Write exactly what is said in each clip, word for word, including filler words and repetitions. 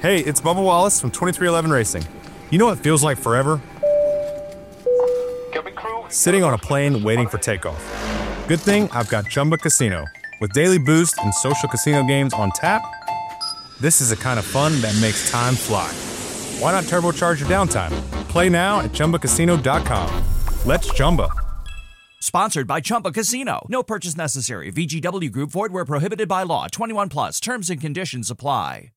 Hey, it's Bubba Wallace from twenty-three eleven Racing. You know what feels like forever? Sitting on a plane waiting for takeoff. Good thing I've got Chumba Casino. With daily boost and social casino games on tap, this is the kind of fun that makes time fly. Why not turbocharge your downtime? Play now at Chumba Casino dot com. Let's Chumba. Sponsored by Chumba Casino. No purchase necessary. V G W Group. Void where prohibited by law. twenty-one plus. Terms and conditions apply.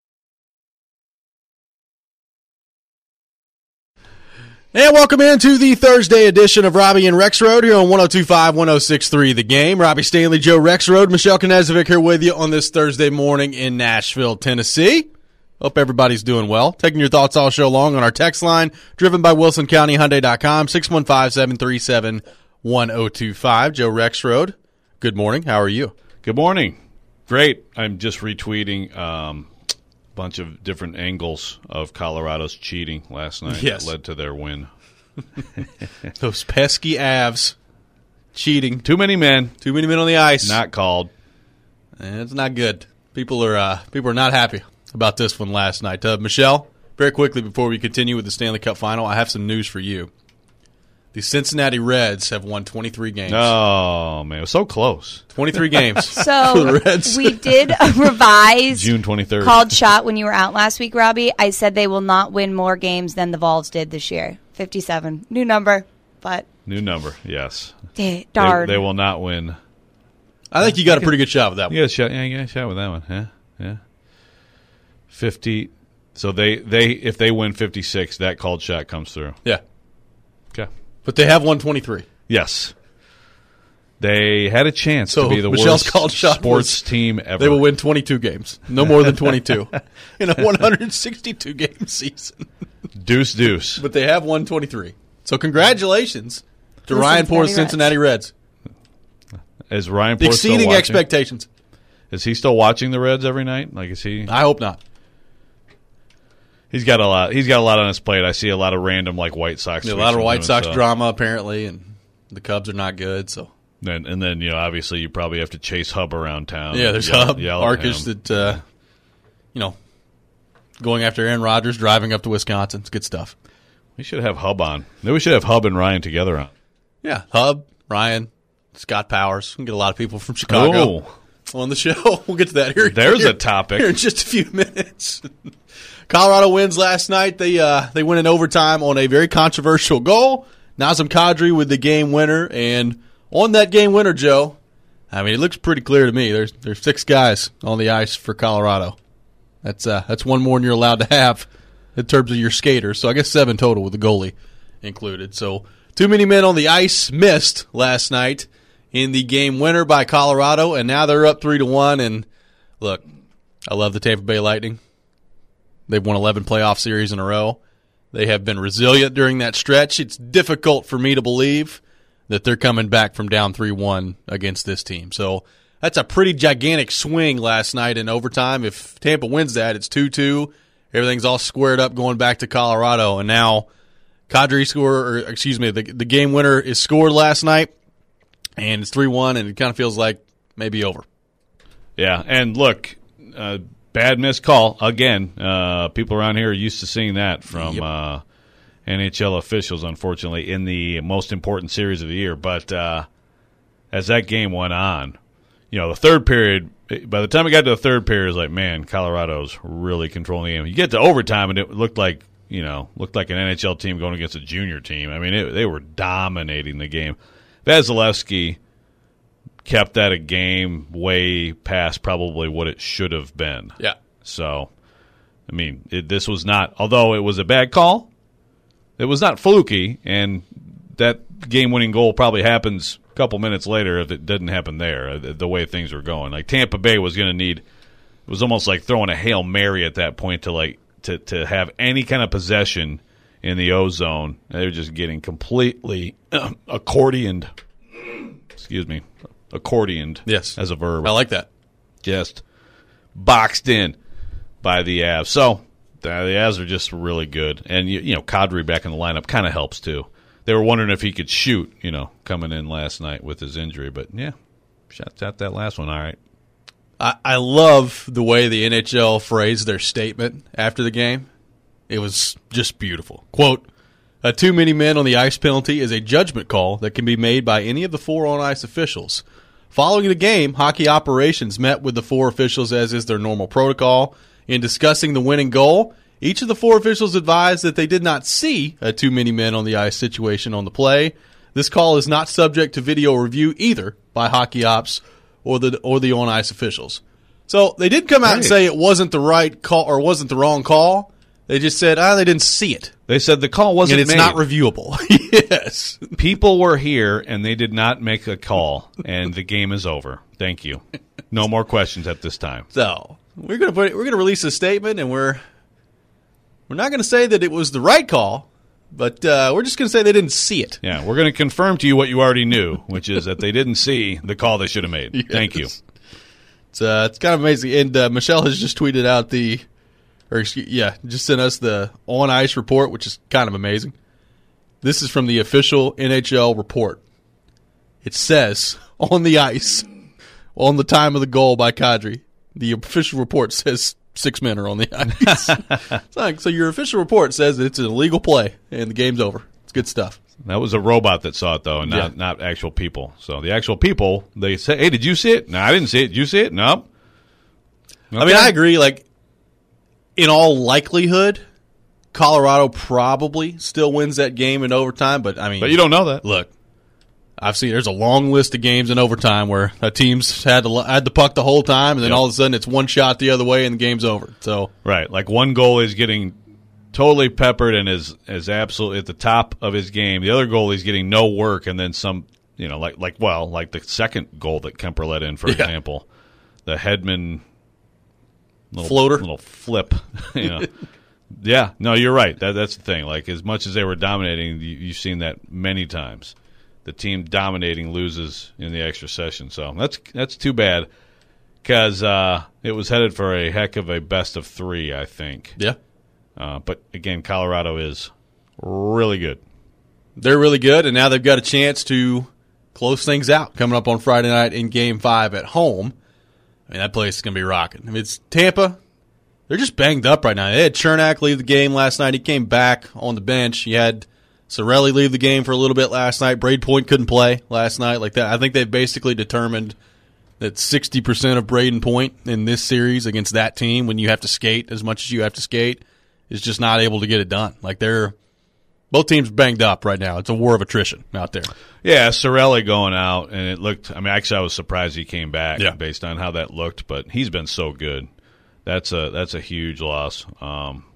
And welcome into the Thursday edition of Robbie and Rexroad here on one oh two point five, one oh six point three The Game. Robbie Stanley, Joe Rexroad, Michelle Knezovic here with you on this Thursday morning in Nashville, Tennessee. Hope everybody's doing well. Taking your thoughts all show long on our text line, driven by Wilson County Hyundai dot com, six one five, seven three seven, one oh two five. Joe Rexroad, good morning. How are you? Good morning. Great. I'm just retweeting um, a bunch of different angles of Colorado's cheating last night. Yes. That led to their win. Those pesky Avs cheating. Too many men. Too many men on the ice. Not called. And it's not good. People are uh, people are not happy about this one last night. Uh, Michelle, very quickly before we continue with the Stanley Cup Final, I have some news for you. The Cincinnati Reds have won twenty-three games. Oh, man. It was so close. twenty-three games. So we did a revised June twenty-third. called shot when you were out last week, Robbie. I said they will not win more games than the Vols did this year. fifty-seven. New number, but. New number, yes. D- darn. They, they will not win. I think you got a pretty good shot with that one. Yeah, shot, yeah, you got a shot with that one. Yeah, yeah. fifty. So they, they if they win fifty-six, that called shot comes through. Yeah. Okay. But they have won twenty-three. Yes. They had a chance so to be the Michelle's worst called shot sports team ever. They will win twenty-two games. No more than twenty-two in a one hundred sixty-two game season. Deuce, deuce. But they have won twenty-three. So congratulations to The Ryan Cincinnati Port's Reds. Cincinnati Reds. Is Ryan Porte still Exceeding watching? expectations. Is he still watching the Reds every night? Like, is he? I hope not. He's got a lot. He's got a lot on his plate. I see a lot of random like White Sox. Yeah, a tweets lot of from White him, Sox so. drama apparently, and the Cubs are not good. So And, and then you know, obviously, you probably have to chase Hub around town. yeah, there's yell, Hub, yell at Arkish him. that uh, you know, going after Aaron Rodgers, driving up to Wisconsin. It's good stuff. We should have Hub on. Maybe we should have Hub and Ryan together on. Yeah, Hub, Ryan, Scott Powers. We can get a lot of people from Chicago Oh, on the show. We'll get to that here. there's here, a topic. here in just a few minutes. Colorado wins last night. They uh, they win in overtime on a very controversial goal. Nazem Kadri with the game winner, and on that game winner, Joe, I mean, it looks pretty clear to me. There's there's six guys on the ice for Colorado. That's uh, that's one more than you're allowed to have in terms of your skaters. So I guess seven total with the goalie included. So too many men on the ice missed last night in the game winner by Colorado, and now they're up three to one. And look, I love the Tampa Bay Lightning. They've won eleven playoff series in a row. They have been resilient during that stretch. It's difficult for me to believe that they're coming back from down three one against this team. So that's a pretty gigantic swing last night in overtime. If Tampa wins that, it's two two. Everything's all squared up going back to Colorado. And now Kadri score, or excuse me, the, the game winner is scored last night, and it's three one, and it kind of feels like maybe over. Yeah, and look, uh, bad missed call again. Uh, people around here are used to seeing that from Yep. uh, N H L officials, unfortunately, in the most important series of the year. But uh, as that game went on, you know, the third period, by the time it got to the third period, it was like, man, Colorado's really controlling the game. You get to overtime, and it looked like, you know, looked like an N H L team going against a junior team. I mean, it, they were dominating the game. Vasilevsky kept that a game way past probably what it should have been. Yeah. So, I mean, it, this was not, although it was a bad call, it was not fluky, and that game-winning goal probably happens a couple minutes later if it didn't happen there, the, the way things were going. Like, Tampa Bay was going to need, it was almost like throwing a Hail Mary at that point to, like, to, to have any kind of possession in the O-zone. They were just getting completely uh, accordioned. Excuse me. Accordioned. Yes. As a verb. I like that. Just boxed in by the Avs. So the, the Avs are just really good. And, you, you know, Kadri back in the lineup kind of helps, too. They were wondering if he could shoot, you know, coming in last night with his injury. But, yeah, shots out that last one. All right. I, I love the way the N H L phrased their statement after the game. It was just beautiful. Quote, "A too many men on the ice penalty is a judgment call that can be made by any of the four on-ice officials. Following the game, hockey operations met with the four officials as is their normal protocol. In discussing the winning goal, each of the four officials advised that they did not see a too many men on the ice situation on the play. This call is not subject to video review either by hockey ops or the or the on-ice officials." So they did come out and Hey. say it wasn't the right call or wasn't the wrong call. They just said, ah, they didn't see it. They said the call wasn't And it's made. not reviewable. Yes. People were here, and they did not make a call, and the game is over. Thank you. No more questions at this time. So we're gonna put we're gonna release a statement, and we're we're not gonna say that it was the right call, but uh, we're just gonna say they didn't see it. Yeah, we're going to confirm to you what you already knew, which is that they didn't see the call they should have made. Yes. Thank you. It's uh, it's kind of amazing. And uh, Michelle has just tweeted out the, or excuse, yeah, just sent us the on ice report, which is kind of amazing. This is from the official N H L report. It says on the ice, on the time of the goal by Kadri, the official report says six men are on the ice. It's like, so your official report says that it's an illegal play and the game's over. It's good stuff. That was a robot that saw it, though, and not, Yeah. not actual people. So the actual people, they say, hey, did you see it? No, I didn't see it. Did you see it? No. I mean, I agree. Like, in all likelihood, Colorado probably still wins that game in overtime. But I mean, But you don't know that. Look, I've seen there's a long list of games in overtime where a team's had to, had the puck the whole time, and then Yep. all of a sudden it's one shot the other way and the game's over. So Right. Like one goalie is getting totally peppered and is, is absolutely at the top of his game. The other goalie's getting no work, and then some, you know, like, like well, like the second goal that Kemper let in, for Yeah. example. The Hedman little, Floater. little flip. You know. Yeah, no, you're right. That, that's the thing. Like, as much as they were dominating, you, you've seen that many times. The team dominating loses in the extra session. So that's that's too bad, because uh, it was headed for a heck of a best of three, I think. yeah, Uh, but, again, Colorado is really good. they're really good, and now they've got a chance to close things out coming up on Friday night in Game Five at home. I mean, that place is going to be rocking. I mean, it's Tampa. They're just banged up right now. They had Chernak leave the game last night. He came back on the bench. You had Cirelli leave the game for a little bit last night. Braid Point couldn't play last night like that. I think they've basically determined that sixty percent of Braden Point in this series against that team, when you have to skate as much as you have to skate, is just not able to get it done. Like, they're both teams banged up right now. It's a war of attrition out there. Yeah, Cirelli going out, and it looked – I mean, actually, I was surprised he came back Yeah. based on how that looked, but he's been so good. That's a that's a huge loss. Um,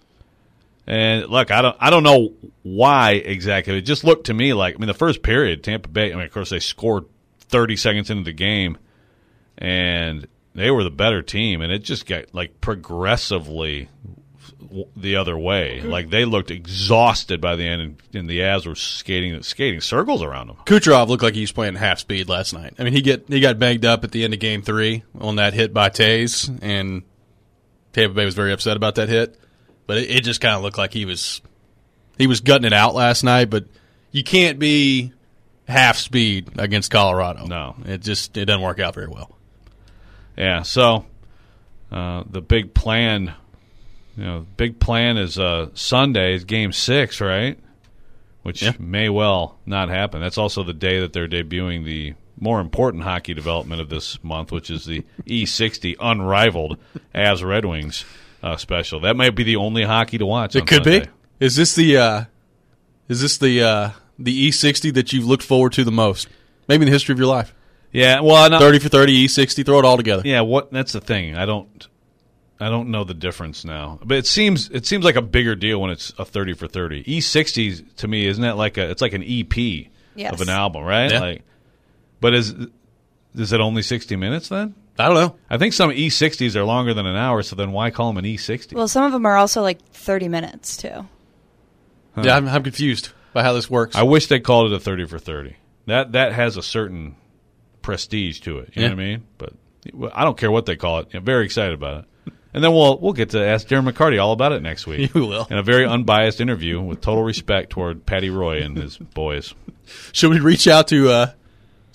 and look, I don't I don't know why exactly. It just looked to me like, I mean, the first period, Tampa Bay, I mean, of course, they scored thirty seconds into the game, and they were the better team, and it just got, like, progressively the other way. Like, they looked exhausted by the end, and, and the Avs were skating skating circles around them. Kucherov looked like he was playing half speed last night. I mean, he get he got banged up at the end of Game Three on that hit by Tays, and Tampa Bay was very upset about that hit. But it, it just kind of looked like he was he was gutting it out last night. But you can't be half speed against Colorado. No. it just it doesn't work out very well. Yeah, so uh, the big plan, you know, big plan is uh, Sunday is Game Six, right? Which Yeah. may well not happen. That's also the day that they're debuting the more important hockey development of this month, which is the E sixty unrivaled Avs Red Wings uh, special. That might be the only hockey to watch. It on could Sunday. be. Is this the uh, is this the uh, the E sixty that you've looked forward to the most? Maybe in the history of your life. Yeah, well, no, Thirty for thirty, E sixty, throw it all together. Yeah, what? That's the thing. I don't, I don't know the difference now. But it seems it seems like a bigger deal when it's a thirty for thirty. E sixty to me, isn't that like a? It's like an E P Yes. of an album, right? Yeah. Like, but is is it only sixty minutes then? I don't know. I think some E sixties are longer than an hour. So then why call them an E sixty? Well, some of them are also like thirty minutes, too. Yeah, I'm, I'm confused by how this works. I wish they called it a thirty for thirty. That that has a certain prestige to it. You Yeah. know what I mean? But I don't care what they call it. I'm very excited about it. And then we'll we'll get to ask Darren McCarty all about it next week. You will. In a very unbiased interview with total respect toward Patty Roy and his boys. Should we reach out to uh,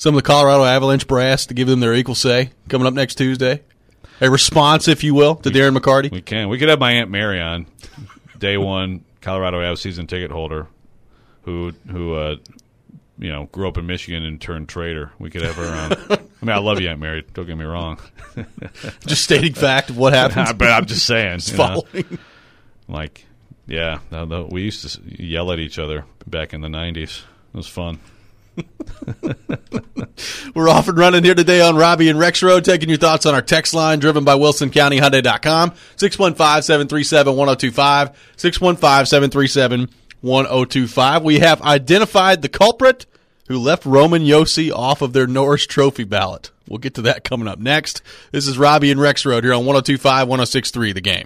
some of the Colorado Avalanche brass to give them their equal say coming up next Tuesday? A response, if you will, to we, Darren McCarty? We can. We could have my Aunt Mary on, day one Colorado Ave season ticket holder, who who uh, you know grew up in Michigan and turned trader. We could have her on. I mean, I love you, Aunt Mary. Don't get me wrong. Just stating fact of what happened. But I'm just saying. Just following. Know? Like, yeah, we used to yell at each other back in the nineties. It was fun. We're off and running here today on Robbie and Rex Road, taking your thoughts on our text line driven by Wilson County Hyundai dot com, six one five, seven three seven, one oh two five, six one five, seven three seven, one oh two five. We have identified the culprit who left Roman Josi off of their Norris Trophy ballot. We'll get to that coming up next. This is Robbie and Rex Road here on one oh two five, one oh six three The Game.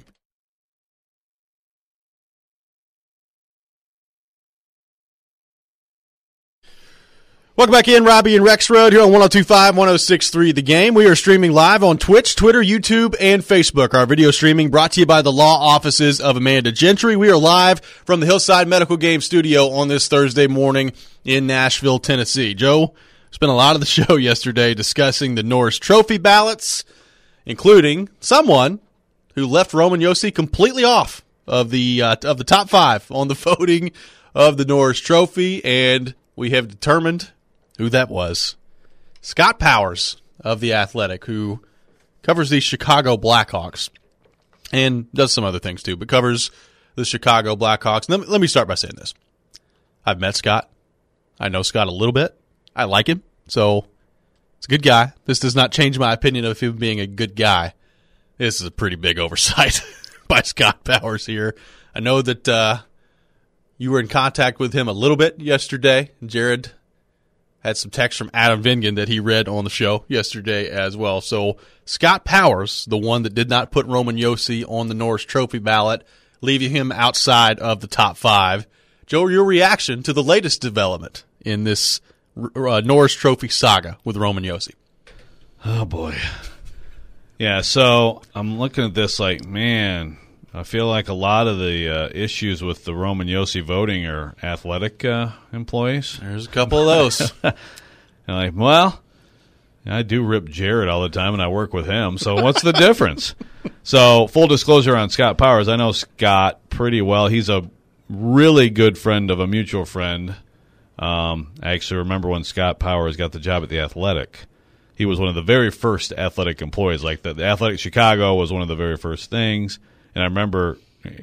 Welcome back in, Robbie and Rex Road here on one oh two five, one oh six three The Game. We are streaming live on Twitch, Twitter, YouTube, and Facebook. Our video streaming brought to you by the law offices of Amanda Gentry. We are live from the Hillside Medical Game Studio on this Thursday morning in Nashville, Tennessee. Joe spent a lot of the show yesterday discussing the Norris Trophy ballots, including someone who left Roman Josi completely off of the uh, of the top five on the voting of the Norris Trophy, and we have determined who that was. Scott Powers of The Athletic, who covers the Chicago Blackhawks and does some other things too, but covers the Chicago Blackhawks. Let me, let me start by saying this. I've met Scott. I know Scott a little bit. I like him. So it's a good guy. This does not change my opinion of him being a good guy. This is a pretty big oversight by Scott Powers here. I know that uh, you were in contact with him a little bit yesterday. Jared had some text from Adam Vingan that he read on the show yesterday as well. So Scott Powers, the one that did not put Roman Josi on the Norris Trophy ballot, leaving him outside of the top five. Joe, your reaction to the latest development in this uh, Norris Trophy saga with Roman Josi? Oh, boy. Yeah, so I'm looking at this like, man, I feel like a lot of the uh, issues with the Roman Josi voting are athletic uh, employees. There's a couple of those. And like, well, I do rip Jared all the time, and I work with him, so what's the difference? So full disclosure on Scott Powers, I know Scott pretty well. He's a really good friend of a mutual friend. Um, I actually remember when Scott Powers got the job at The Athletic. He was one of the very first athletic employees. Like the, the Athletic Chicago was one of the very first things. And I remember,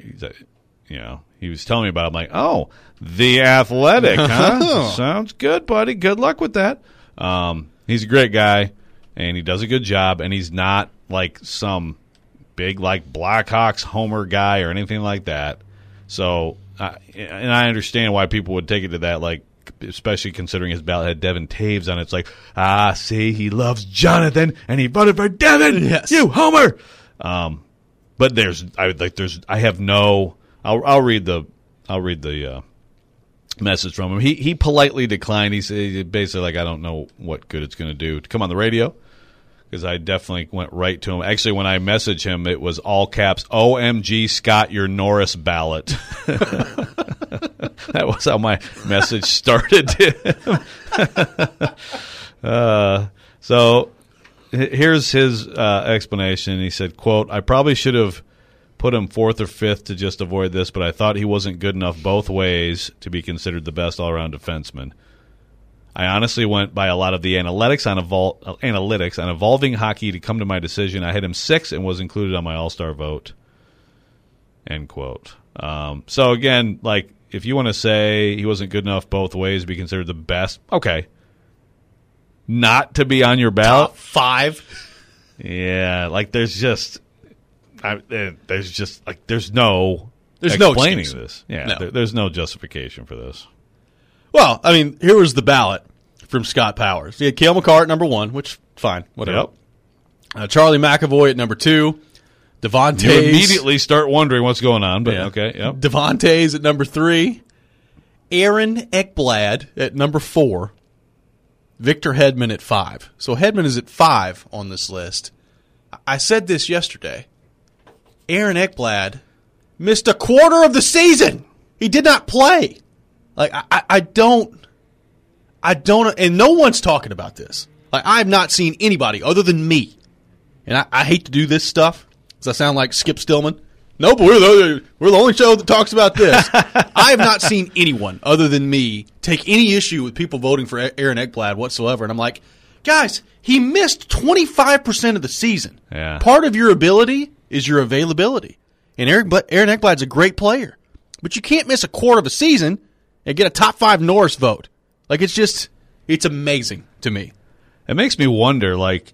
you know, he was telling me about it. I'm like, oh, The Athletic, huh? Sounds good, buddy. Good luck with that. Um, he's a great guy, and he does a good job, and he's not like some big, like, Blackhawks homer guy or anything like that. So, uh, and I understand why people would take it to that, like, especially considering his ballot had Devin Taves on it. It's like, ah, see, he loves Jonathan, and he voted for Devin. Yes. You homer. Um, But there's, I would like, there's, I have no. I'll, I'll read the, I'll read the uh, message from him. He he politely declined. He said basically like, I don't know what good it's going to do to come on the radio, because I definitely went right to him. Actually, when I messaged him, it was all caps. O M G, Scott, your Norris ballot. That was how my message started to him. uh, so. Here's his uh, explanation. He said, quote, I probably should have put him fourth or fifth to just avoid this, but I thought he wasn't good enough both ways to be considered the best all-around defenseman. I honestly went by a lot of the analytics on, evol- analytics on evolving hockey to come to my decision. I had him sixth and was included on my all-star vote, end quote. Um, so, again, like, if you want to say he wasn't good enough both ways to be considered the best, okay. Not to be on your ballot? Top five? Yeah, like there's just, I, there's just like there's no there's explaining no excuse. this. Yeah, no. there, there's no justification for this. Well, I mean, here was the ballot from Scott Powers. He had Cale Makar at number one, which fine, whatever. Yep. Uh, Charlie McAvoy at number two. Devontae. You immediately start wondering what's going on, but yeah. okay. Yep. Devontae's at number three. Aaron Ekblad at number four. Victor Hedman at five. So Hedman is at five on this list. I said this yesterday. Aaron Ekblad missed a quarter of the season. He did not play. Like I, I don't, I don't, and no one's talking about this. Like, I have not seen anybody other than me, and I, I hate to do this stuff because I sound like Skip Stillman. Nope, we're the, we're the only show that talks about this. I have not seen anyone other than me take any issue with people voting for Aaron Ekblad whatsoever. And I'm like, guys, he missed twenty-five percent of the season. Yeah. Part of your ability is your availability. And Aaron, Aaron Ekblad's a great player. But you can't miss a quarter of a season and get a top five Norris vote. Like, it's just, it's amazing to me. It makes me wonder, like,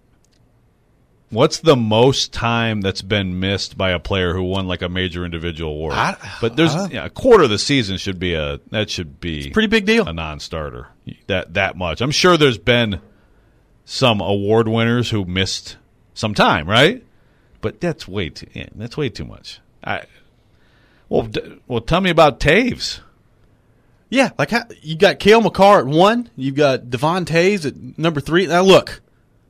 what's the most time that's been missed by a player who won like a major individual award? I, but there's yeah, a quarter of the season should be a that should be it's a pretty big deal. A non-starter. That that much. I'm sure there's been some award winners who missed some time, right? But that's way too yeah, that's way too much. I well, d- well, tell me about Taves. Yeah, like how, you got Cale Makar at one, you've got Devon Taves at number three. Now look,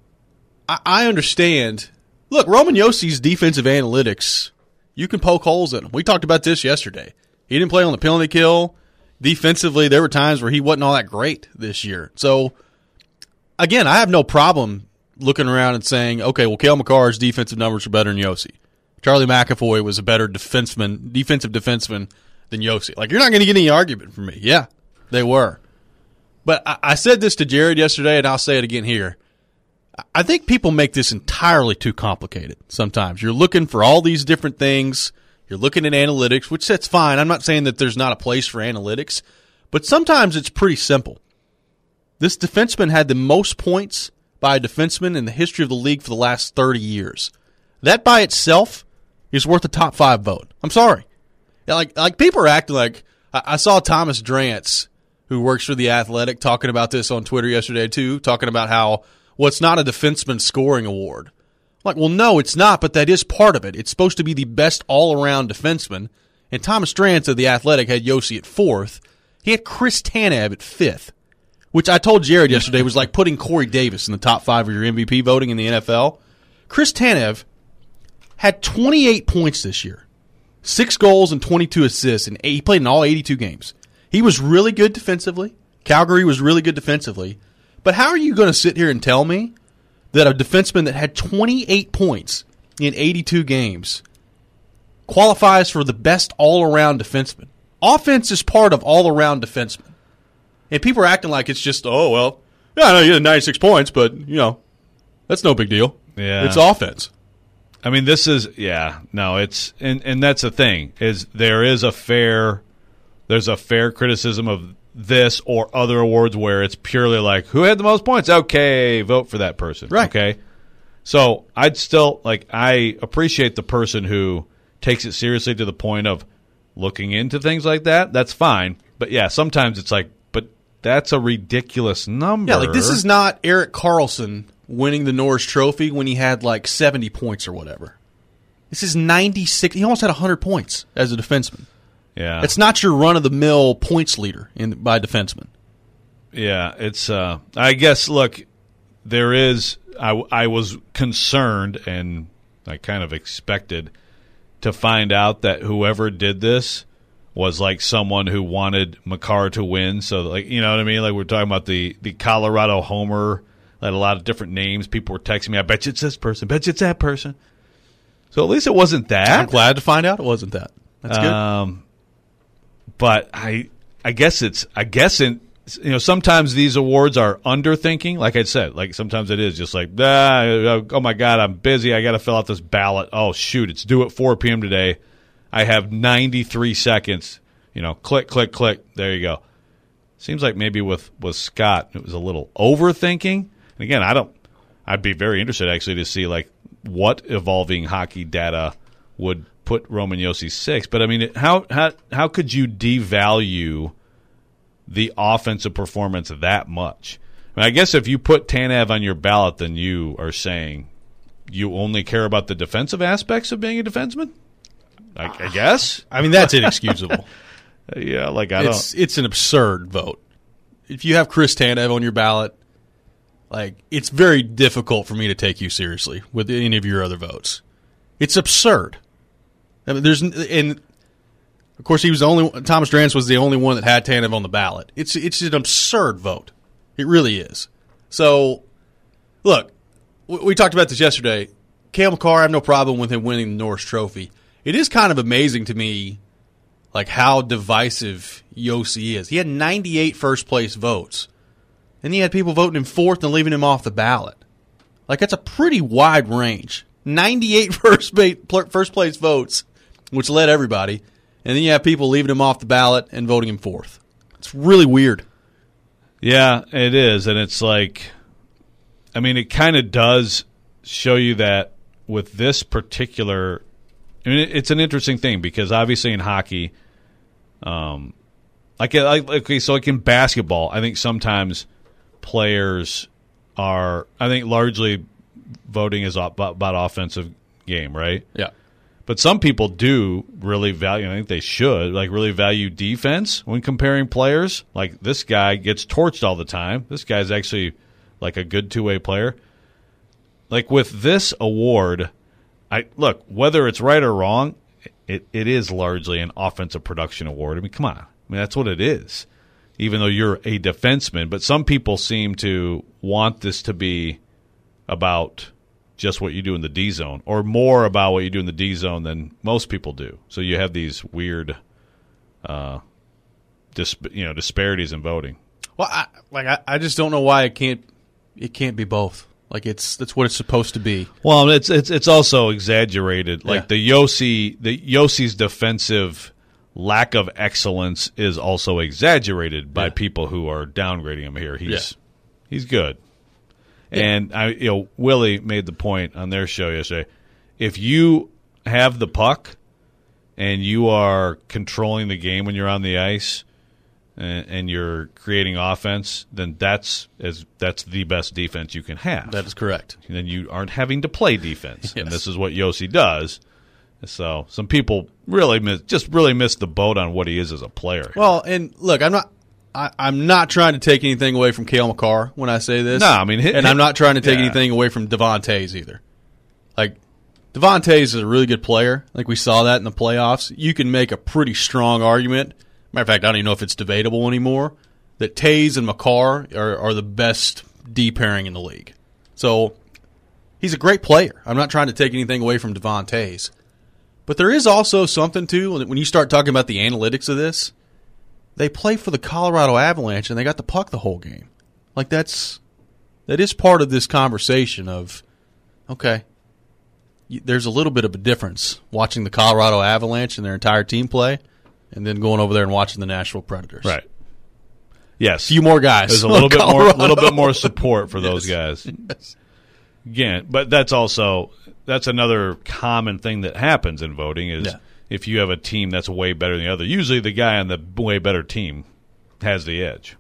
I, I understand. Look, Roman Yossi's defensive analytics, you can poke holes in them. We talked about this yesterday. He didn't play on the penalty kill. Defensively, there were times where he wasn't all that great this year. So, again, I have no problem looking around and saying, okay, well, Cale Makar's defensive numbers are better than Yossi. Charlie McAvoy was a better defenseman, defensive defenseman than Yossi. Like, you're not going to get any argument from me. Yeah, they were. But I, I said this to Jared yesterday, and I'll say it again here. I think people make this entirely too complicated sometimes. You're looking for all these different things. You're looking at analytics, which that's fine. I'm not saying that there's not a place for analytics, but sometimes it's pretty simple. This defenseman had the most points by a defenseman in the history of the league for the last thirty years. That by itself is worth a top five vote. I'm sorry. Like, like people are acting like I, I saw Thomas Drance, who works for The Athletic, talking about this on Twitter yesterday too, talking about how, well, it's not a defenseman scoring award. I'm like, well, no, it's not, but that is part of it. It's supposed to be the best all-around defenseman. And Thomas Drance of The Athletic had Yossi at fourth. He had Chris Tanev at fifth, which I told Jared yesterday was like putting Corey Davis in the top five of your M V P voting in the N F L. Chris Tanev had twenty-eight points this year. Six goals and twenty-two assists, and he played in all eighty-two games. He was really good defensively. Calgary was really good defensively. But how are you going to sit here and tell me that a defenseman that had twenty-eight points in eighty-two games qualifies for the best all-around defenseman? Offense is part of all-around defenseman. And people are acting like it's just, oh, well, yeah, I know you had ninety-six points, but, you know, that's no big deal. Yeah. It's offense. I mean, this is, yeah, no, it's, and, and that's the thing, is there is a fair, there's a fair criticism of this or other awards where it's purely like, who had the most points? Okay, vote for that person. Right. Okay. So I'd still, like, I appreciate the person who takes it seriously to the point of looking into things like that. That's fine. But yeah, sometimes it's like, but that's a ridiculous number. Yeah, like this is not Erik Karlsson winning the Norris Trophy when he had like seventy points or whatever. This is ninety-six. He almost had one hundred points as a defenseman. Yeah. It's not your run-of-the-mill points leader in by defenseman. Yeah, it's, uh, I guess, look, there is, I, I was concerned and I kind of expected to find out that whoever did this was like someone who wanted Makar to win. So, like, you know what I mean? Like, we're talking about the, the Colorado homer, had a lot of different names. People were texting me, I bet you it's this person, bet you it's that person. So at least it wasn't that. I'm glad to find out it wasn't that. That's good. Um, but I, I guess it's, I guess in, you know, sometimes these awards are underthinking. Like I said, like sometimes it is just like, ah, oh my God, I'm busy. I got to fill out this ballot. Oh shoot, it's due at four p.m. today. I have ninety-three seconds. You know, click, click, click. There you go. Seems like maybe with, with Scott, it was a little overthinking. And again, I don't, I'd be very interested actually to see like what evolving hockey data would put Roman Josi six. But I mean, how, how, how could you devalue the offensive performance that much? I mean, I guess if you put Tanev on your ballot, then you are saying you only care about the defensive aspects of being a defenseman? I, I guess. I mean, that's inexcusable. Yeah, like I it's, don't. It's an absurd vote. If you have Chris Tanev on your ballot, like it's very difficult for me to take you seriously with any of your other votes. It's absurd. I mean, there's and of course he was the only Thomas Drance was the only one that had Tanev on the ballot. It's it's an absurd vote. It really is. So, look, we talked about this yesterday. Cale Makar, I have no problem with him winning the Norris Trophy. It is kind of amazing to me, like, how divisive Yossi is. He had ninety-eight first-place votes, and he had people voting him fourth and leaving him off the ballot. Like, that's a pretty wide range. ninety-eight first first-place votes, which led everybody, and then you have people leaving him off the ballot and voting him fourth. It's really weird. Yeah, it is, and it's like, I mean, it kind of does show you that with this particular, I mean, it's an interesting thing because obviously in hockey, um, like, like okay, so like in basketball, I think sometimes players are, I think largely voting is about, about offensive game, right? Yeah. But some people do really value, I think they should, like really value defense when comparing players. Like this guy gets torched all the time. This guy's actually like a good two-way player. Like with this award, I look, whether it's right or wrong, it, it is largely an offensive production award. I mean, come on. I mean, that's what it is, even though you're a defenseman. But some people seem to want this to be about just what you do in the D zone, or more about what you do in the D zone than most people do. So you have these weird, uh, dis- you know, disparities in voting. Well, I, like I, I just don't know why it can't it can't be both. Like it's that's what it's supposed to be. Well, it's it's it's also exaggerated. Like Yeah. the Yossi, the Yossi's defensive lack of excellence is also exaggerated by Yeah. people who are downgrading him here. He's Yeah. he's good. And I, you know, Willie made the point on their show yesterday. If you have the puck and you are controlling the game when you're on the ice and, and you're creating offense, then that's as that's the best defense you can have. That is correct. And then you aren't having to play defense, and Yes. this is what Yossi does. So some people really miss, just really miss the boat on what he is as a player. Well, and look, I'm not. I, I'm not trying to take anything away from Cale Makar when I say this. No, I mean, hit- and I'm not trying to take yeah. anything away from Devon Toews either. Like, Devon Toews is a really good player. Like, we saw that in the playoffs. You can make a pretty strong argument. Matter of fact, I don't even know if it's debatable anymore, that Toews and Makar are, are the best D pairing in the league. So, he's a great player. I'm not trying to take anything away from Devon Toews. But there is also something, too, when you start talking about the analytics of this. They play for the Colorado Avalanche, and they got the puck the whole game. Like, that's that is part of this conversation of, okay, y- there's a little bit of a difference watching the Colorado Avalanche and their entire team play and then going over there and watching the Nashville Predators. Right. Yes. A few more guys. There's a little bit more, Colorado. little bit more support for those Yes. guys. Yes. Again, but that's also that's another common thing that happens in voting is. Yeah. If you have a team that's way better than the other, usually the guy on the way better team has the edge.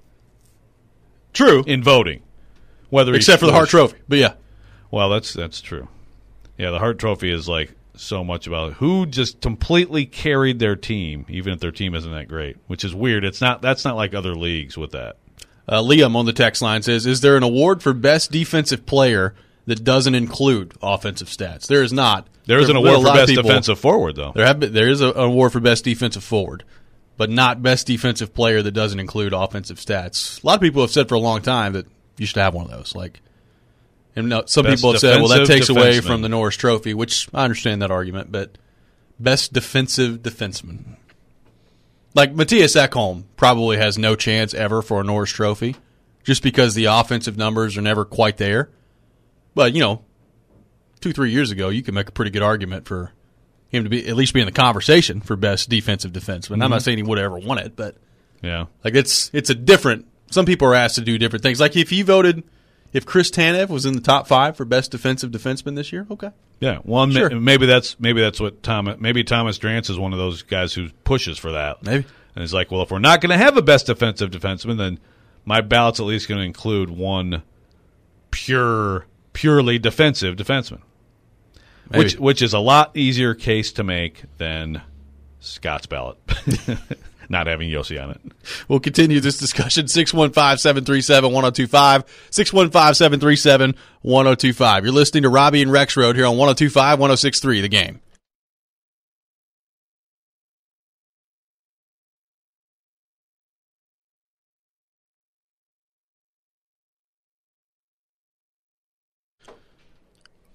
True. In voting. Whether he Except for the Hart scores- Trophy. But yeah. Well, that's that's true. Yeah, the Hart Trophy is like so much about who just completely carried their team, even if their team isn't that great, which is weird. It's not that's not like other leagues with that. Uh, Liam on the text line says, is there an award for best defensive player that doesn't include offensive stats? There is not. There is an There have been award a for lot of best people- defensive forward, though. There have been, there is a, an award for best defensive forward, but not best defensive player that doesn't include offensive stats. A lot of people have said for a long time that you should have one of those. Like, and no, some Best people have said, well, that defensive takes away defenseman. from the Norris Trophy, which I understand that argument. But best defensive defenseman, like Matthias Ekholm, probably has no chance ever for a Norris Trophy, just because the offensive numbers are never quite there. But you know, two three years ago, you could make a pretty good argument for him to be at least be in the conversation for best defensive defenseman. Mm-hmm. I'm not saying he would have ever won it, but Yeah. like it's it's a different. Some people are asked to do different things. Like if you voted, if Chris Tanev was in the top five for best defensive defenseman this year, okay, Yeah, well, ma- Sure. maybe that's maybe that's what Thomas. Maybe Thomas Drance is one of those guys who pushes for that. maybe. And he's like, well, if we're not going to have a best defensive defenseman, then my ballot's at least going to include one pure, purely defensive defenseman, Maybe. which which is a lot easier case to make than Scott's ballot, not having Yossi on it. We'll continue this discussion. six one five, seven three seven, one oh two five. six one five, seven three seven, one oh two five. You're listening to Robbie and Rex Road here on one oh two five, one oh six three, The Game.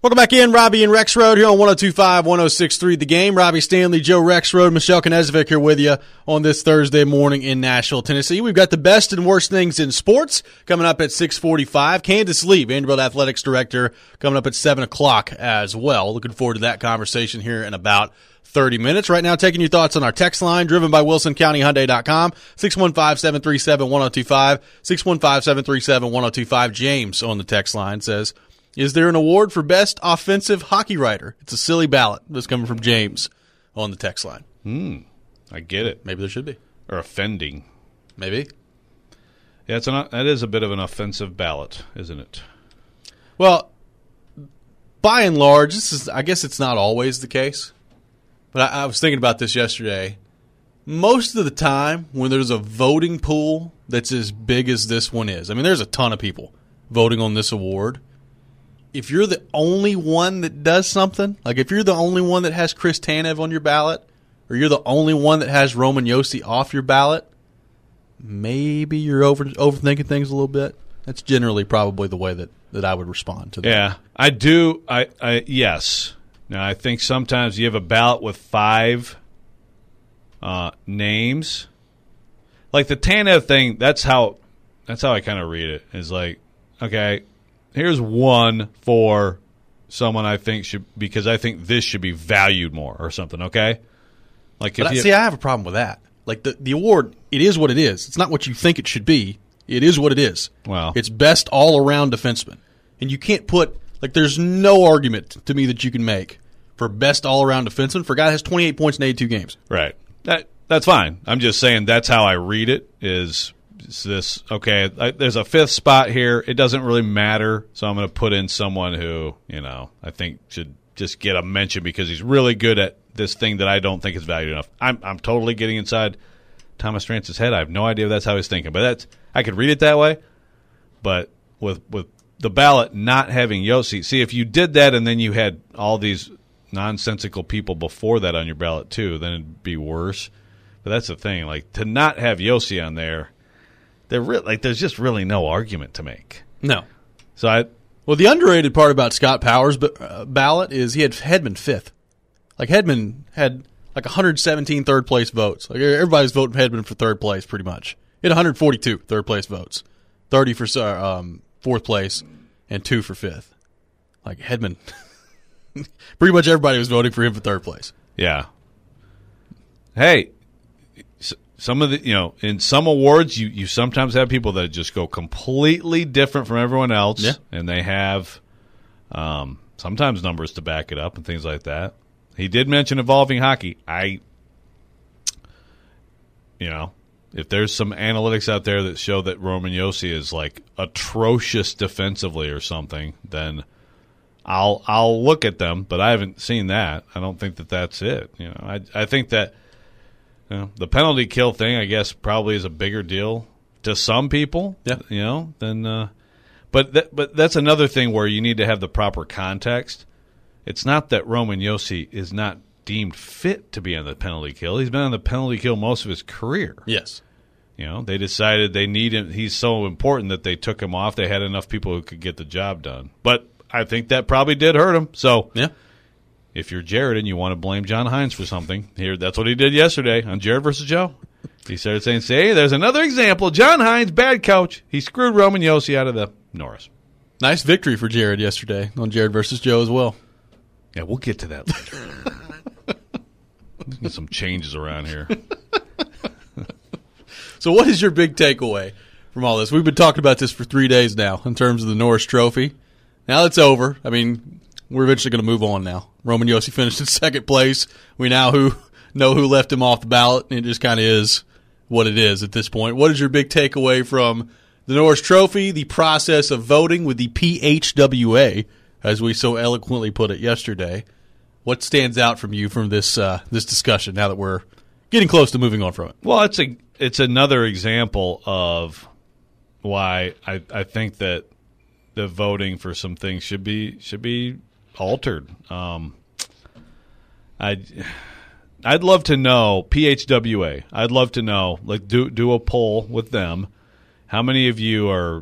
Welcome back in, Robbie and Rex Road here on one oh two point five, one oh six point three The Game. Robbie Stanley, Joe Rex Road, Michelle Knezovic here with you on this Thursday morning in Nashville, Tennessee. We've got the best and worst things in sports coming up at six forty-five. Candace Lee, Vanderbilt Athletics Director, coming up at seven o'clock as well. Looking forward to that conversation here in about thirty minutes. Right now, taking your thoughts on our text line, driven by Wilson County Hyundai dot com, six one five, seven three seven, one oh two five, six one five, seven three seven, one oh two five. James on the text line says, is there an award for best offensive hockey writer? It's a silly ballot. This coming from James on the text line. Hmm. I get it. Maybe there should be. Or offending. Maybe. Yeah, it's an, that is a bit of an offensive ballot, isn't it? Well, by and large, this is. I guess it's not always the case. But I, I was thinking about this yesterday. Most of the time, when there's a voting pool that's as big as this one is, I mean, there's a ton of people voting on this award. If you're the only one that does something, like if you're the only one that has Chris Tanev on your ballot, or you're the only one that has Roman Josi off your ballot, maybe you're over overthinking things a little bit. That's generally probably the way that, that I would respond to that. Yeah, I do. I, I yes. Now, I think sometimes you have a ballot with five uh, names. Like the Tanev thing, that's how that's how I kind of read it. Is like, okay, here's one for someone I think should, because I think this should be valued more or something, okay? Like, if but you, see, I have a problem with that. Like, the, the award, it is what it is. It's not what you think it should be. It is what it is. Wow. It's best all-around defenseman. And you can't put, like, there's no argument to me that you can make for best all-around defenseman for a guy that has twenty-eight points in eighty-two games. Right. That That's fine. I'm just saying that's how I read it is – Is this okay? I, there's a fifth spot here. It doesn't really matter, so I'm going to put in someone who, you know, I think should just get a mention because he's really good at this thing that I don't think is valued enough. I'm I'm totally getting inside Thomas Strance's head. I have no idea if that's how he's thinking, but that's I could read it that way. But with with the ballot not having Josi, see if you did that and then you had all these nonsensical people before that on your ballot too, then it'd be worse. But that's the thing, like to not have Josi on there. They're re- like there's just really no argument to make. No. So I well, the underrated part about Scott Powers' uh, ballot is he had Hedman fifth. Like Hedman had like one hundred seventeen third place votes. Like everybody's voting Hedman for third place pretty much. He had one hundred forty-two third place votes, thirty for uh, um, fourth place, and two for fifth. Like Hedman, pretty much everybody was voting for him for third place. Yeah. Hey. Some of the, you know, in some awards, you, you sometimes have people that just go completely different from everyone else, yeah. and they have um, sometimes numbers to back it up and things like that. He did mention evolving hockey. I, you know, if there's some analytics out there that show that Roman Josi is like atrocious defensively or something, then I'll I'll look at them. But I haven't seen that. I don't think that that's it. You know, I I think that. You know, the penalty kill thing, I guess, probably is a bigger deal to some people. Yeah. You know, than. Uh, but that, but that's another thing where you need to have the proper context. It's not that Roman Josi is not deemed fit to be on the penalty kill. He's been on the penalty kill most of his career. Yes. You know, they decided they need him. He's so important that they took him off. They had enough people who could get the job done. But I think that probably did hurt him. So yeah. If you're Jared and you want to blame John Hines for something, here that's what he did yesterday on Jared versus Joe. He started saying, "Say, there's another example. John Hines, bad coach. He screwed Roman Josi out of the Norris." Nice victory for Jared yesterday on Jared versus Joe as well. Yeah, we'll get to that later. Let's get some changes around here. So what is your big takeaway from all this? We've been talking about this for three days now in terms of the Norris Trophy. Now it's over. I mean, we're eventually going to move on now. Roman Josi finished in second place. We now who know who left him off the ballot, and it just kind of is what it is at this point. What is your big takeaway from the Norris Trophy, the process of voting with the P H W A, as we so eloquently put it yesterday? What stands out from you from this uh, this discussion now that we're getting close to moving on from it? Well, it's a it's another example of why I, I think that the voting for some things should be should be altered. Um, I I'd love to know P H W A. I'd love to know, like, do do a poll with them. How many of you are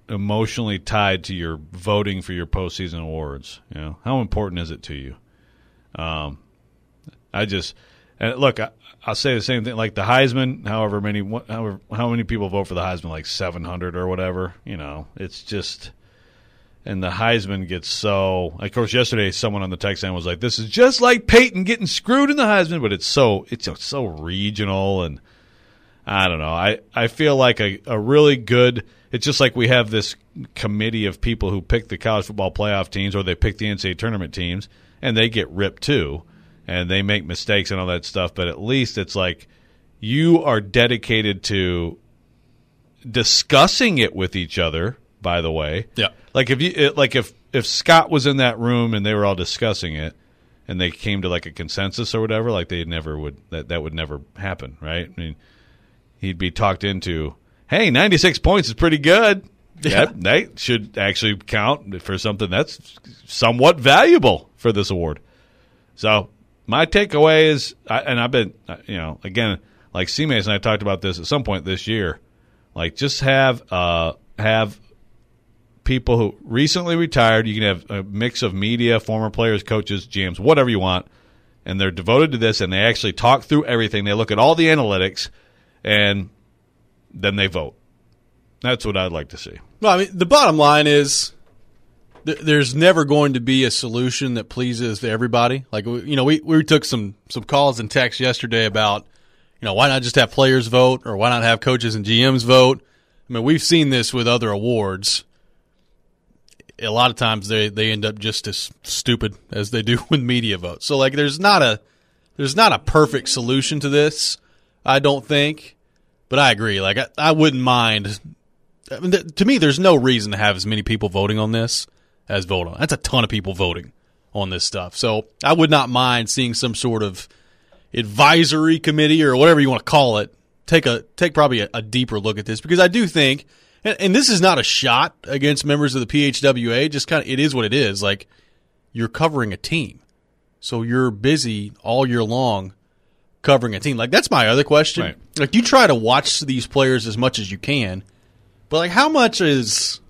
emotionally tied to your voting for your postseason awards. You know, how important is it to you? Um, I just and look. I, I'll say the same thing. Like the Heisman, however many, however how many people vote for the Heisman, like seven hundred or whatever. You know, it's just. And the Heisman gets so. Of course, yesterday someone on the text line was like, "This is just like Peyton getting screwed in the Heisman," but it's so it's so regional, and I don't know. I, I feel like a, a really good. It's just like we have this committee of people who pick the college football playoff teams, or they pick the N C double A tournament teams, and they get ripped too, and they make mistakes and all that stuff. But at least it's like you are dedicated to discussing it with each other. By the way, yeah. Like if you it, like if if Scott was in that room and they were all discussing it, and they came to like a consensus or whatever, like they never would that that would never happen, right? I mean, he'd be talked into. Hey, ninety-six points is pretty good. Yeah. That, that should actually count for something that's somewhat valuable for this award. So my takeaway is, and I've been, you know, again, like C-Mace and I talked about this at some point this year, like just have uh, have. people who recently retired. You can have a mix of media, former players, coaches, G Ms, whatever you want, and they're devoted to this, and they actually talk through everything. They look at all the analytics, and then they vote. That's what I'd like to see. Well, I mean, the bottom line is th- there's never going to be a solution that pleases everybody. Like, you know, we, we took some, some calls and texts yesterday about, you know, why not just have players vote, or why not have coaches and G Ms vote? I mean, we've seen this with other awards. A lot of times they, they end up just as stupid as they do with media votes. So like there's not a there's not a perfect solution to this, I don't think. But I agree. Like I, I wouldn't mind. I mean, th- to me, there's no reason to have as many people voting on this as vote on. That's a ton of people voting on this stuff. So I would not mind seeing some sort of advisory committee or whatever you want to call it take a take probably a, a deeper look at this, because I do think. And, and this is not a shot against members of the P H W A. Just kind of, it is what it is. Like, you're covering a team, so you're busy all year long covering a team. Like, that's my other question. Right. Like, you try to watch these players as much as you can, but like, how much is,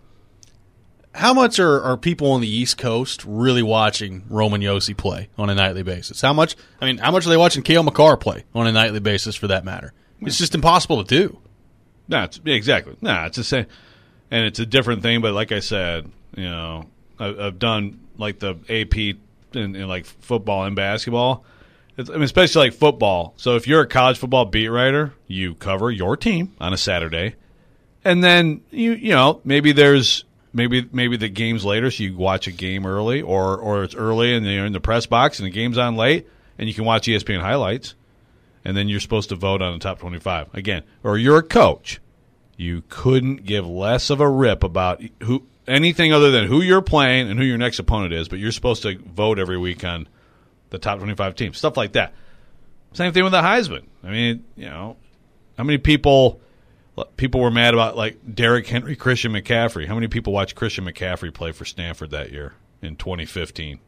how much are, are people on the East Coast really watching Roman Yossi play on a nightly basis? How much? I mean, how much are they watching Cale McCarr play on a nightly basis, for that matter? It's just impossible to do. No, it's, exactly. No, it's the same, and it's a different thing. But like I said, you know, I've, I've done like the A P in, in like football and basketball. It's, I mean, especially like football. So if you're a college football beat writer, you cover your team on a Saturday, and then you you know maybe there's maybe maybe the game's later, so you watch a game early, or or it's early and you're in the press box and the game's on late, and you can watch E S P N highlights. And then you're supposed to vote on the top twenty-five. Again, or you're a coach. You couldn't give less of a rip about who anything other than who you're playing and who your next opponent is, but you're supposed to vote every week on the top twenty-five teams. Stuff like that. Same thing with the Heisman. I mean, you know, how many people people were mad about, like, Derrick Henry, Christian McCaffrey? How many people watched Christian McCaffrey play for Stanford that year in twenty fifteen?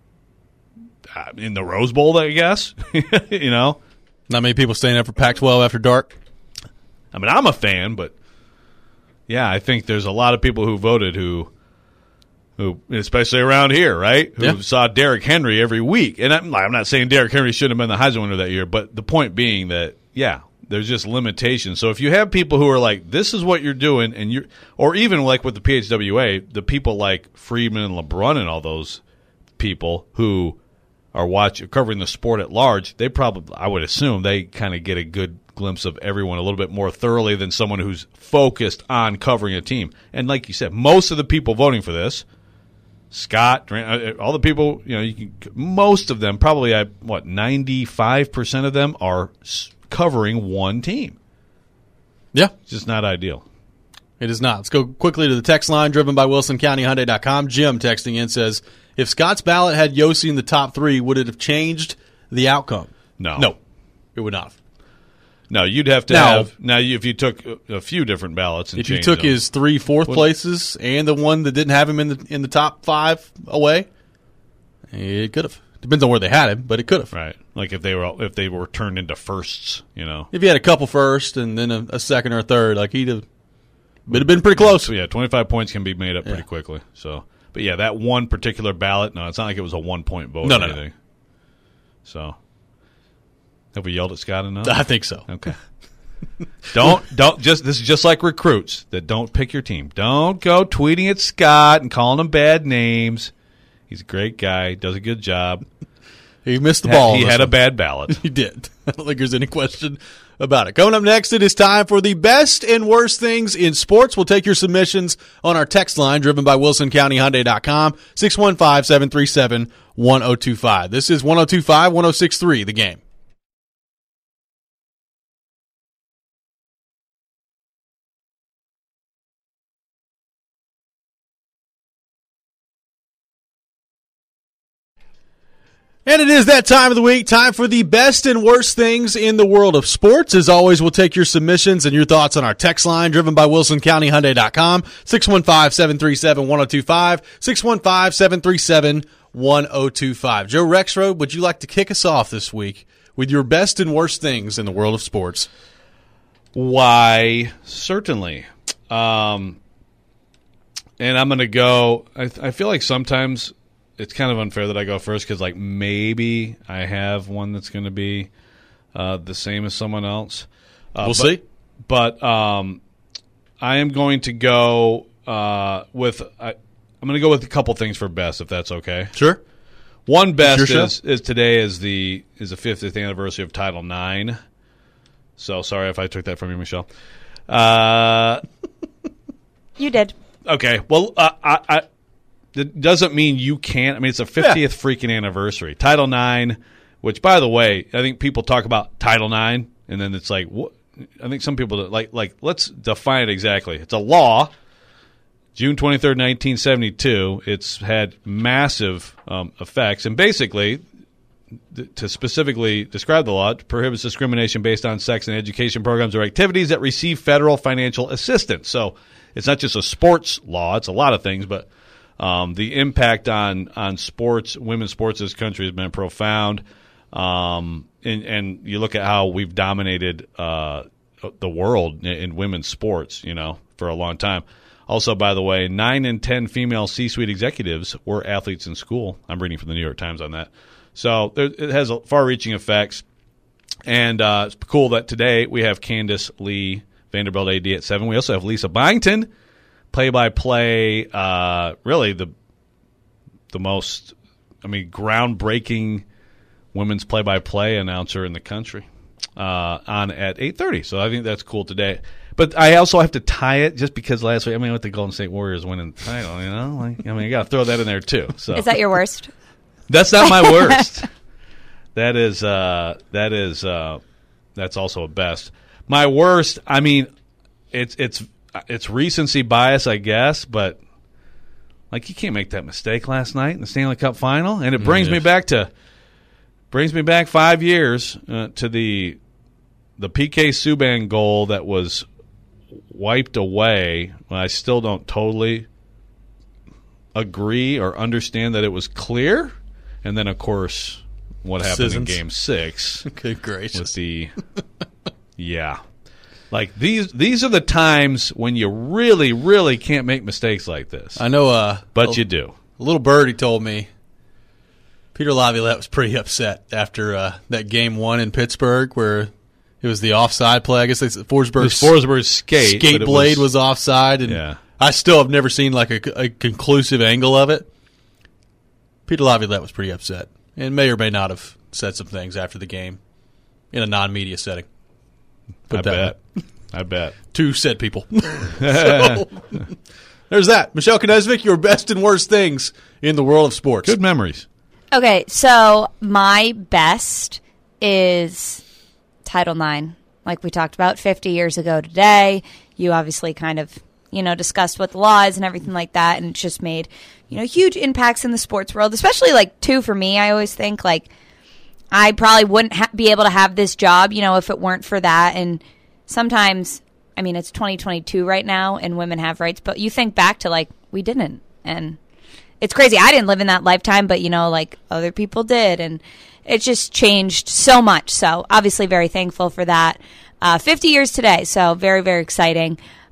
Uh, in the Rose Bowl, I guess. You know? Not many people staying up for Pac twelve after dark. I mean, I'm a fan, but yeah, I think there's a lot of people who voted who, who especially around here, right, who yeah. saw Derrick Henry every week. And I'm, I'm not saying Derrick Henry shouldn't have been the Heisman winner that year, but the point being that, yeah, there's just limitations. So if you have people who are like, this is what you're doing, and you're, or even like with the P H W A, the people like Friedman and LeBrun and all those people who are watching, covering the sport at large, they probably, I would assume, they kind of get a good glimpse of everyone a little bit more thoroughly than someone who's focused on covering a team. And like you said, most of the people voting for this, Scott, all the people, you know, you can, most of them, probably, what, ninety-five percent of them are covering one team. Yeah. It's just not ideal. It is not. Let's go quickly to the text line driven by Wilson County Hyundai dot com. Jim texting in says, if Scott's ballot had Yossi in the top three, would it have changed the outcome? No. No, it would not have. No, you'd have to now, have. Now, if you took a, a few different ballots and if you changed took them, his three fourth Would, places and the one that didn't have him in the in the top five away, it could have. Depends on where they had him, but it could have. right? Like if they were if they were turned into firsts, you know. If you had a couple first and then a, a second or a third, like he'd have Would have been pretty close. So, yeah, twenty-five points can be made up pretty Yeah. quickly. So, but yeah, that one particular ballot, no, it's not like it was a one-point vote No, or no, no. anything. So, have we yelled at Scott enough? I think so. Okay. don't don't just this is just like recruits that don't pick your team. Don't go tweeting at Scott and calling him bad names. He's a great guy, does a good job. He missed the ball. He on had this a bad ballot. one. He did. I don't think there's any question about it. Coming up next, it is time for the best and worst things in sports. We'll take your submissions on our text line, driven by Wilson County Hyundai dot com, six one five, seven three seven, one oh two five. This is one oh two five, one oh six three, The Game. And it is that time of the week, time for the best and worst things in the world of sports. As always, we'll take your submissions and your thoughts on our text line, driven by Wilson County Hyundai dot com, six one five, seven three seven, one oh two five, six one five, seven three seven, one oh two five. Joe Rexroad, would you like to kick us off this week with your best and worst things in the world of sports? Why, certainly. Um, and I'm going to go, I, I feel like sometimes it's kind of unfair that I go first because, like, maybe I have one that's going to be uh, the same as someone else. Uh, We'll but, see. But um, I am going to go uh, with I, I'm going to go with a couple things for best, if that's okay. Sure. One best your is, is today is the is the fiftieth anniversary of Title nine. So sorry if I took that from you, Michelle. Uh, You did. okay. Well, uh, I. I It doesn't mean you can't. I mean, it's a fiftieth yeah. freaking anniversary. Title nine, which, by the way, I think people talk about Title nine, and then it's like, what? I think some people, like, like let's define it exactly. It's a law, June twenty-third, nineteen seventy-two. It's had massive um, effects, and basically, th- to specifically describe the law, it prohibits discrimination based on sex in education programs or activities that receive federal financial assistance. So it's not just a sports law. It's a lot of things, but Um, the impact on, on sports, women's sports in this country has been profound. Um, and, and you look at how we've dominated uh, the world in, in women's sports, you know, for a long time. Also, by the way, nine in ten female C-suite executives were athletes in school. I'm reading from the New York Times on that. So there, it has far-reaching effects. And uh, it's cool that today we have Candace Lee, Vanderbilt A D at seven. We also have Lisa Byington, play-by-play, uh, really the the most, I mean, groundbreaking women's play-by-play announcer in the country, uh, on at eight thirty. So I think that's cool today. But I also have to tie it just because last week, I mean, with the Golden State Warriors winning the title, you know, like, I mean, I got to throw that in there too. So Is that your worst? That's not my worst. that is, uh, that is, uh, that's also a best. My worst, I mean, it's it's. It's recency bias, I guess, but like you can't make that mistake last night in the Stanley Cup final, and it brings yes. me back to brings me back five years uh, to the the P K Subban goal that was wiped away. I still don't totally agree or understand that it was clear, and then of course what happened Sissons. in Game Six Good gracious. with the yeah. Like, these these are the times when you really, really can't make mistakes like this. I know, uh, But a, you do. A little birdie told me Peter Laviolette was pretty upset after uh, that game one in Pittsburgh where it was the offside play. I guess it's Forsberg's, Forsberg's skate. skate but it blade was, was offside. And Yeah. I still have never seen like a, a conclusive angle of it. Peter Laviolette was pretty upset and may or may not have said some things after the game in a non-media setting. Put I that bet. way. I bet. To said people. So, there's that. Michelle Knesvik, your best and worst things in the world of sports. Good memories. Okay, so my best is Title nine. Like we talked about fifty years ago today. You obviously kind of, you know, discussed what the law is and everything like that, and it's just made, you know, huge impacts in the sports world, especially, like, too, for me. I always think, like, I probably wouldn't ha- be able to have this job, you know, if it weren't for that. And sometimes, I mean, it's twenty twenty-two right now, and women have rights, but you think back to, like, we didn't. And it's crazy. I didn't live in that lifetime, but, you know, like, other people did. And it just changed so much. So, obviously, very thankful for that. Uh, fifty years today, so very, very exciting.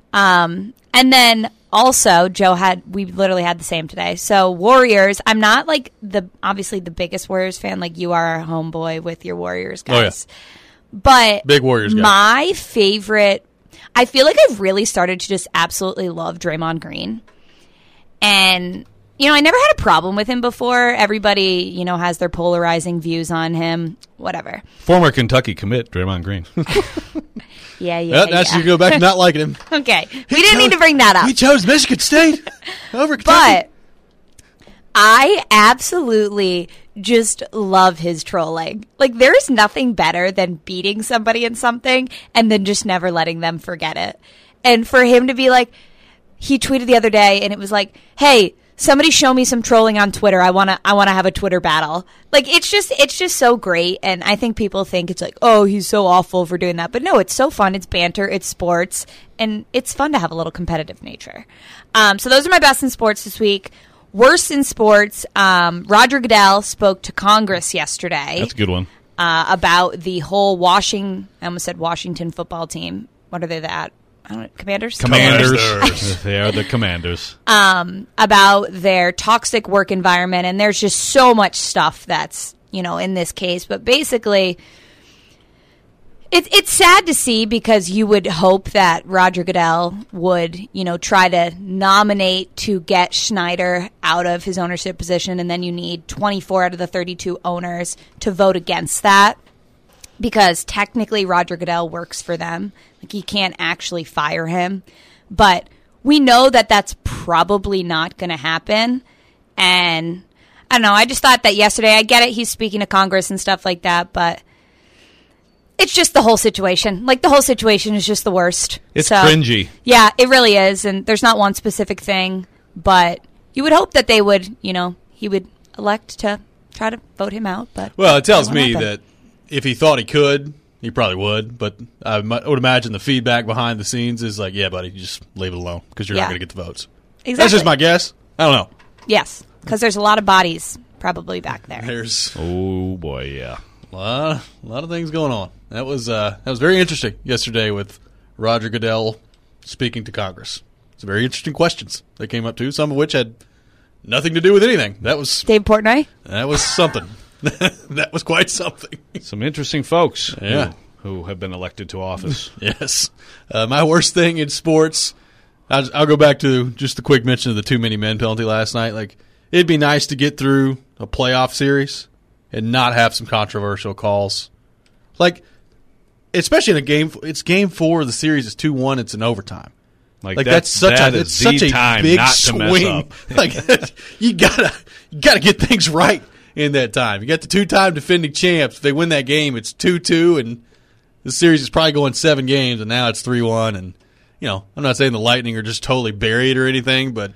Um, and then also, Joe had, we literally had the same today. So Warriors, I'm not like the, obviously the biggest Warriors fan, like you are our homeboy with your Warriors guys. Oh, yeah. But big Warriors guy. My favorite, I feel like I've really started to just absolutely love Draymond Green. And, you know, I never had a problem with him before. Everybody, you know, has their polarizing views on him, whatever. Former Kentucky commit, Draymond Green. yeah, yeah, that, That's yeah. you go back to not liking him. Okay. We didn't need to bring that up. He chose Michigan State over Kentucky. But I absolutely just love his trolling. Like, there's nothing better than beating somebody in something and then just never letting them forget it. And for him to be like, he tweeted the other day and it was like, hey, somebody show me some trolling on Twitter. I want to I want to have a Twitter battle. Like, it's just it's just so great. And I think people think it's like, oh, he's so awful for doing that. But no, it's so fun. It's banter. It's sports. And it's fun to have a little competitive nature. Um, so those are my best in sports this week. Worst in sports, um, Roger Goodell spoke to Congress yesterday. That's a good one. Uh, about the whole Washington, I almost said Washington football team. What are they that? I don't know, Commanders? Commanders. They are the Commanders. Um, about their toxic work environment, and there's just so much stuff that's, you know, in this case. But basically, it, it's sad to see because you would hope that Roger Goodell would, you know, try to nominate to get Schneider out of his ownership position, and then you need twenty-four out of the thirty-two owners to vote against that. Because technically Roger Goodell works for them. Like, you can't actually fire him. But we know that that's probably not going to happen. And I don't know. I just thought that yesterday. I get it. He's speaking to Congress and stuff like that. But it's just the whole situation. Like, the whole situation is just the worst. It's so, cringy. Yeah, it really is. And there's not one specific thing. But you would hope that they would, you know, he would elect to try to vote him out. But well, it tells that me happen. that if he thought he could, he probably would. But I would imagine the feedback behind the scenes is like, yeah, buddy, you just leave it alone because you're Yeah. not going to get the votes. Exactly. That's just my guess. I don't know. Yes, because there's a lot of bodies probably back there. There's Oh, boy, yeah. a lot, of, a lot of things going on. That was uh, that was very interesting yesterday with Roger Goodell speaking to Congress. It's very interesting questions that came up too, some of which had nothing to do with anything. That was Dave Portnoy? that was something. That was quite something. Some interesting folks Yeah. who, who have been elected to office. Yes. Uh, my worst thing in sports, I'll, I'll go back to just the quick mention of the too many men penalty last night. Like, it'd be nice to get through a playoff series and not have some controversial calls. Like, especially in a game, it's game four of the series. It's two one. It's in overtime. Like, Like that, that's such that a is it's such the a time big not to mess swing. up. Like, you gotta you gotta get things right in that time. You got the two-time defending champs. If they win that game, it's two two, and the series is probably going seven games, and now it's three one. And, you know, I'm not saying the Lightning are just totally buried or anything, but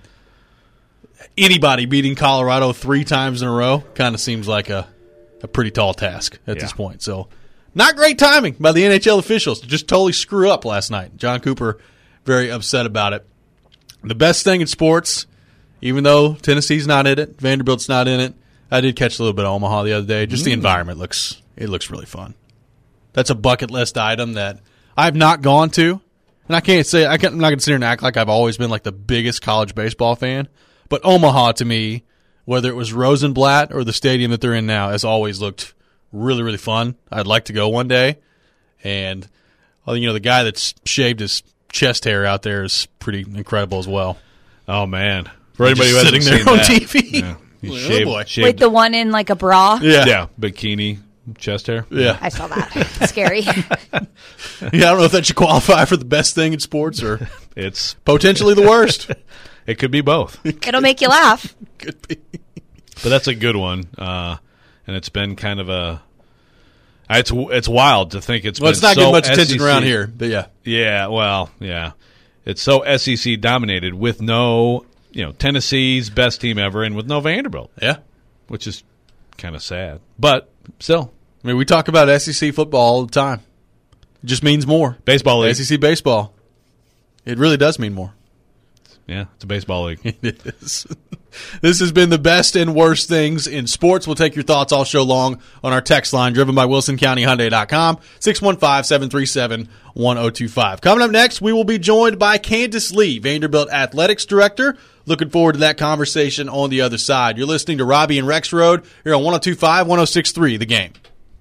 anybody beating Colorado three times in a row kind of seems like a, a pretty tall task at Yeah. this point. So, not great timing by the N H L officials to just totally screw up last night. John Cooper very upset about it. The best thing in sports, even though Tennessee's not in it, Vanderbilt's not in it, I did catch a little bit of Omaha the other day. Just the environment looks it looks really fun. That's a bucket list item that I've not gone to, and I can't say I can't, I'm not going to sit here and act like I've always been like the biggest college baseball fan. But Omaha, to me, whether it was Rosenblatt or the stadium that they're in now, has always looked really really fun. I'd like to go one day, and well, you know the guy that's shaved his chest hair out there is pretty incredible as well. Oh, man. For anybody who Just hasn't sitting seen there on that. T V. Yeah. He Oh, shaved, boy. shaved- Wait, the one in like a bra? Yeah. yeah, bikini, chest hair. Yeah. I saw that. Scary. Yeah, I don't know if that should qualify for the best thing in sports or It's potentially the worst. It could be both. It'll make you laugh. Could be. But that's a good one, uh, and it's been kind of a. It's it's wild to think it's Well, been it's not so getting much attention S E C around here, but yeah. Yeah, well, yeah, it's so S E C dominated with no, you know, Tennessee's best team ever, and with no Vanderbilt, Yeah. which is kind of sad. But still, I mean, we talk about S E C football all the time. It just means more. baseball league. S E C baseball. It really does mean more. Yeah, it's a baseball league. It is. This has been the best and worst things in sports. We'll take your thoughts all show long on our text line, driven by Wilson County Hyundai dot com, six one five, seven three seven, one oh two five. Coming up next, we will be joined by Candace Lee, Vanderbilt Athletics Director. Looking forward to that conversation on the other side. You're listening to Robbie and Rex Road here on one oh two five, one oh six three, The Game.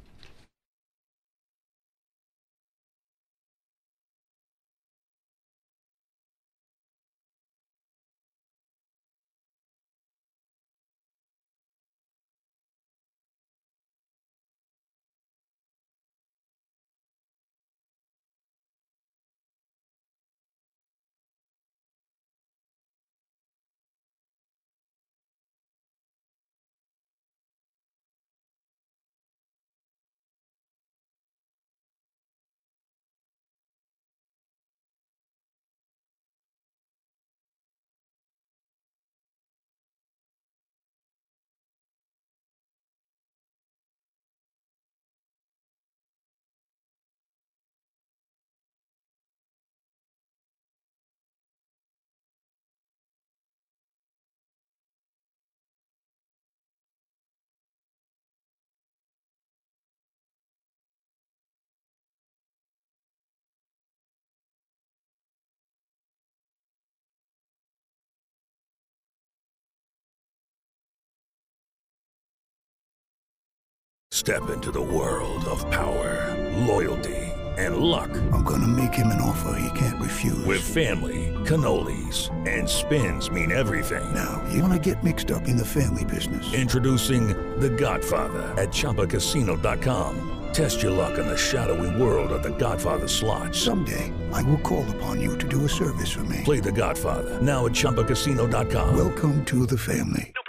Step into the world of power, loyalty, and luck. I'm gonna make him an offer he can't refuse. With family, cannolis, and spins mean everything. Now, you wanna get mixed up in the family business. Introducing The Godfather at Chumba Casino dot com. Test your luck in the shadowy world of The Godfather slot. Someday, I will call upon you to do a service for me. Play The Godfather now at Chumba Casino dot com. Welcome to the family.